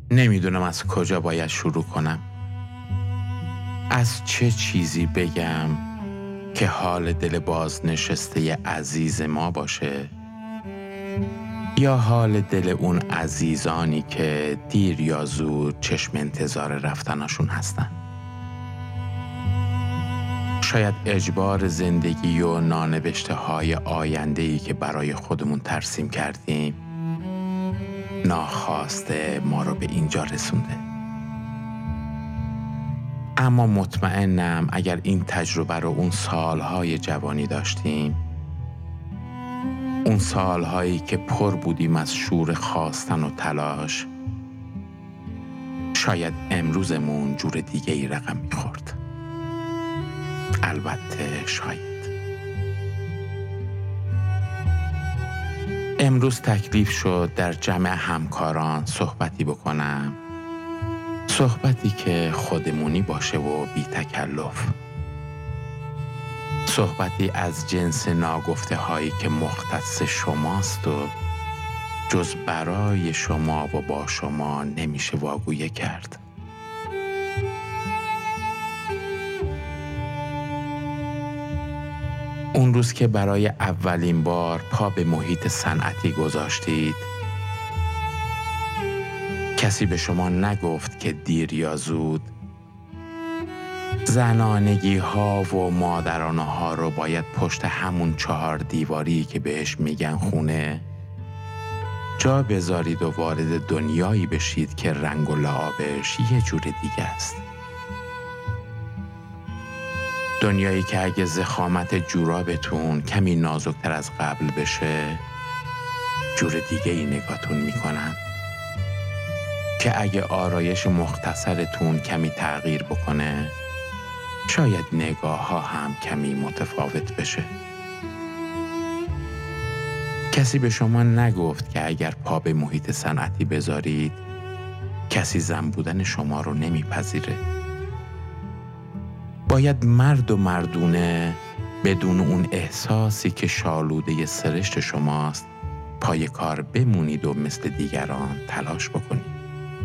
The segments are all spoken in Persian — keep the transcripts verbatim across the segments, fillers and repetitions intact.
نمیدونم از کجا باید شروع کنم. از چه چیزی بگم که حال دل بازنشسته عزیز ما باشه، یا حال دل اون عزیزانی که دیر یا زود چشم انتظار رفتنشون هستن. شاید اجبار زندگی و نانوشته های آینده‌ای که برای خودمون ترسیم کردیم ناخواسته ما رو به اینجا رسونده. اما مطمئنم اگر این تجربه رو اون سالهای جوانی داشتیم، اون سالهایی که پر بودیم از شور خواستن و تلاش، شاید امروزمون جور دیگه ای رقم میخورد. البته شاید. امروز تکلیف شد در جمع همکاران صحبتی بکنم، صحبتی که خودمونی باشه و بی تکلف، صحبتی از جنس ناگفته هایی که مختص شماست و جز برای شما و با شما نمیشه واگویه کرد. اون روز که برای اولین بار پا به محیط صنعتی گذاشتید، کسی به شما نگفت که دیر یا زود زنانگی ها و مادرانه ها رو باید پشت همون چهار دیواری که بهش میگن خونه جا بذارید و وارد دنیایی بشید که رنگ و لعابش یه جور دیگه است. دنیایی که اگه ضخامت جورابتون کمی نازکتر از قبل بشه جور دیگه ای نگاهتون میکنن، که اگه آرایش مختصرتون کمی تغییر بکنه شاید نگاه ها هم کمی متفاوت بشه. کسی به شما نگفت که اگر پا به محیط صنعتی بذارید کسی زن بودن شما رو نمیپذیره. باید مرد و مردونه بدون اون احساسی که شالوده سرشت شماست پای کار بمونید و مثل دیگران تلاش بکنید.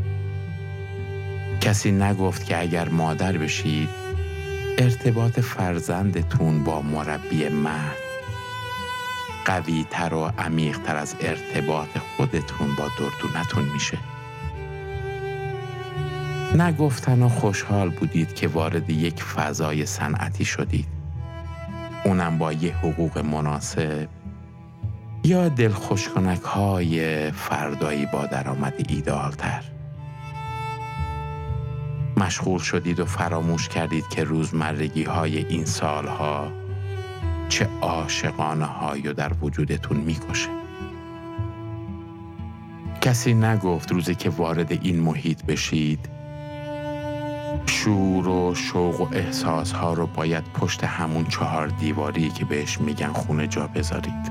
کسی نگفت که اگر مادر بشید ارتباط فرزندتون با مربی مرد قوی تر و عمیق تر از ارتباط خودتون با دردونتون میشه. نگفتن و خوشحال بودید که وارد یک فضای صنعتی شدید، اونم با یه حقوق مناسب یا دلخوشکنک های فردایی با درآمد ایدئال تر. مشغول شدید و فراموش کردید که روزمرگی های این سالها چه عاشقانه هایی در وجودتون میکشه. کسی نگفت روزی که وارد این محیط بشید شور و شوق و احساس ها رو باید پشت همون چهار دیواری که بهش میگن خونه جا بذارید.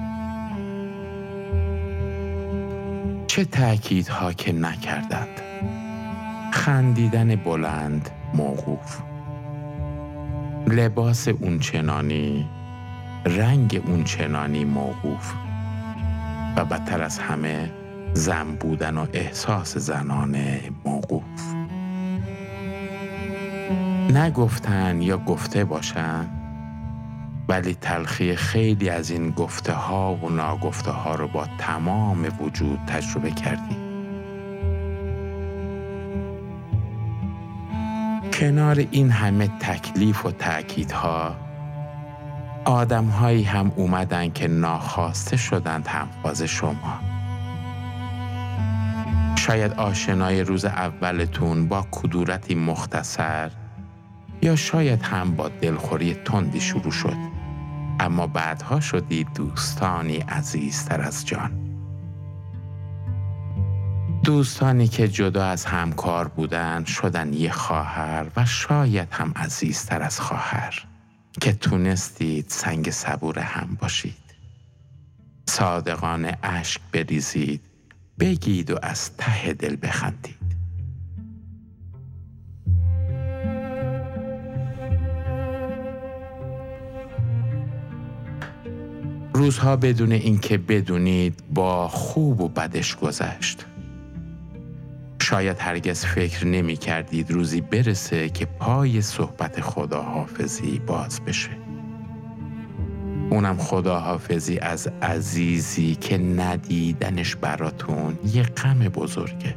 چه تأکیدها که نکردند. خندیدن بلند موقوف، لباس اونچنانی، رنگ اونچنانی موقوف، و بدتر از همه زن بودن و احساس زنانه موقوف. نگفتن یا گفته باشن، ولی تلخی خیلی از این گفته ها و ناگفته ها رو با تمام وجود تجربه کردی. کنار این همه تکلیف و تأکیدها آدم هایی هم اومدن که ناخواسته شدند همفاز شما. شاید آشنای روز اولتون با کدورتی مختصر یا شاید هم با دلخوری تندی شروع شد، اما بعدها شدید دوستانی عزیزتر از جان. دوستانی که جدا از همکار بودن شدن یه خواهر و شاید هم عزیزتر از خواهر، که تونستید سنگ صبور هم باشید. صادقانه اشک بریزید، بگید و از ته دل بخندید. روزها بدون اینکه بدونید با خوب و بدش گذشت. شاید هرگز فکر نمی کردید روزی برسه که پای صحبت خداحافظی باز بشه. اونم خداحافظی از عزیزی که ندیدنش براتون یه غم بزرگه.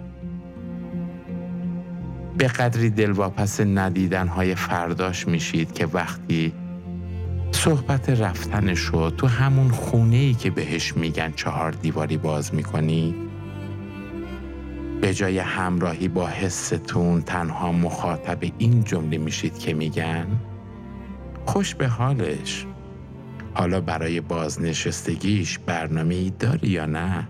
به قدری دلواپس ندیدنهای فرداش میشید که وقتی صحبت رفتنش رو تو همون خونه‌ای که بهش میگن چهار دیواری باز میکنی، به جای همراهی با حستون تنها مخاطب این جمله میشید که میگن خوش به حالش، حالا برای بازنشستگیش برنامه‌ای داری یا نه؟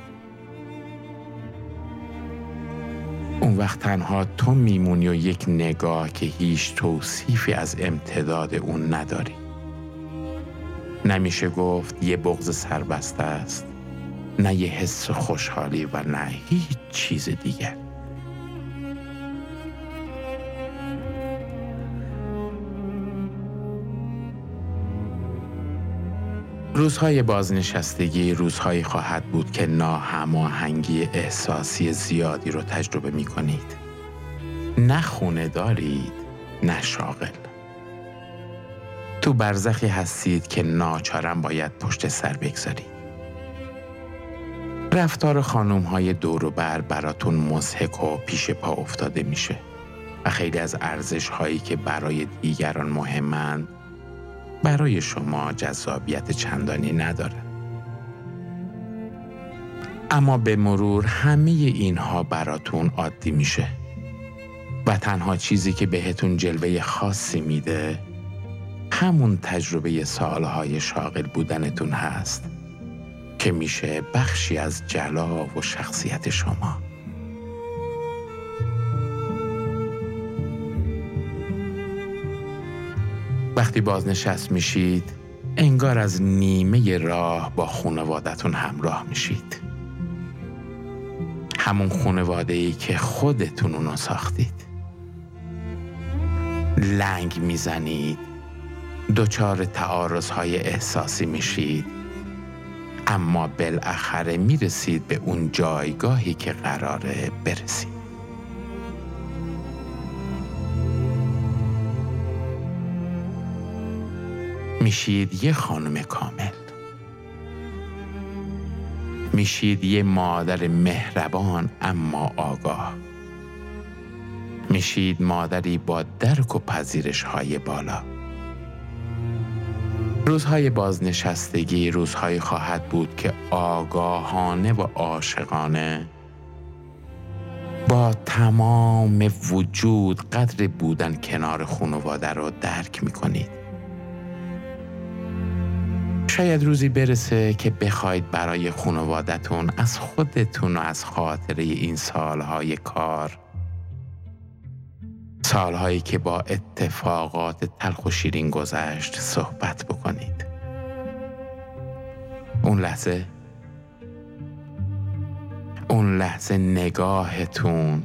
اون وقت تنها تو میمونی و یک نگاه که هیچ توصیفی از امتداد اون نداری. نمیشه گفت یه بغض سربسته است، نه یه حس خوشحالی و نه هیچ چیز دیگر. روزهای بازنشستگی روزهایی خواهد بود که ناهماهنگی احساسی زیادی رو تجربه می کنید. نه خونه دارید، نه شاغل. تو برزخی هستید که ناچارن باید پشت سر بگذارید. رفتار خانوم‌های دور و بر براتون مضحک و پیش پا افتاده میشه و خیلی از ارزش‌هایی که برای دیگران مهمند برای شما جذابیت چندانی نداره. اما به مرور همه اینها براتون عادی میشه و تنها چیزی که بهتون جلوه خاصی میده همون تجربه سالهای شاغل بودنتون هست که میشه بخشی از جلا و شخصیت شما. وقتی بازنشست میشید انگار از نیمه راه با خانوادتون همراه میشید. همون خانواده‌ای که خودتون اونو ساختید. لنگ میزنید، دچار تعارض‌های احساسی میشید، اما بالاخره میرسید به اون جایگاهی که قراره برسید. میشید یه خانم کامل. میشید یه مادر مهربان اما آگاه. میشید مادری با درک و پذیرش‌های بالا. روزهای بازنشستگی روزهایی خواهد بود که آگاهانه و عاشقانه با تمام وجود قدر بودن کنار خانواده رو درک می‌کنید. شاید روزی برسه که بخواید برای خانوادتون از خودتون و از خاطره این سالهای کار، سالهایی که با اتفاقات تلخ و شیرین گذشت صحبت بکنید. اون لحظه اون لحظه نگاهتون،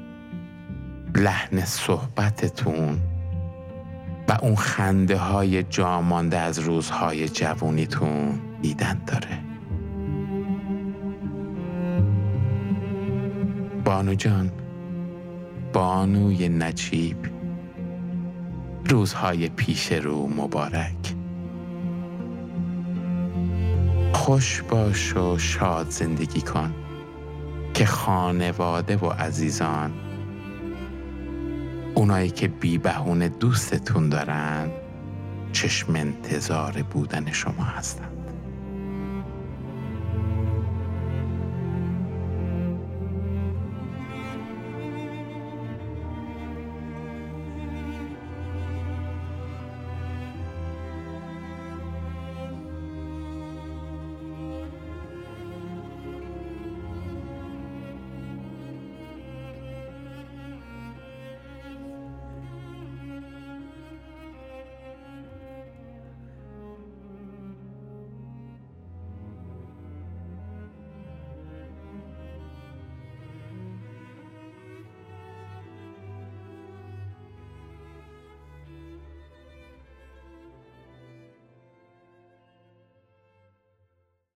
لحن صحبتتون و اون خنده های جامانده از روزهای جوونیتون دیدن داره. بانو جان، بانوی نجیب، روزهای پیش رو مبارک. خوش باش و شاد زندگی کن که خانواده و عزیزان، اونایی که بی بهونه دوستتون دارن، چشم انتظار بودن شما هستن.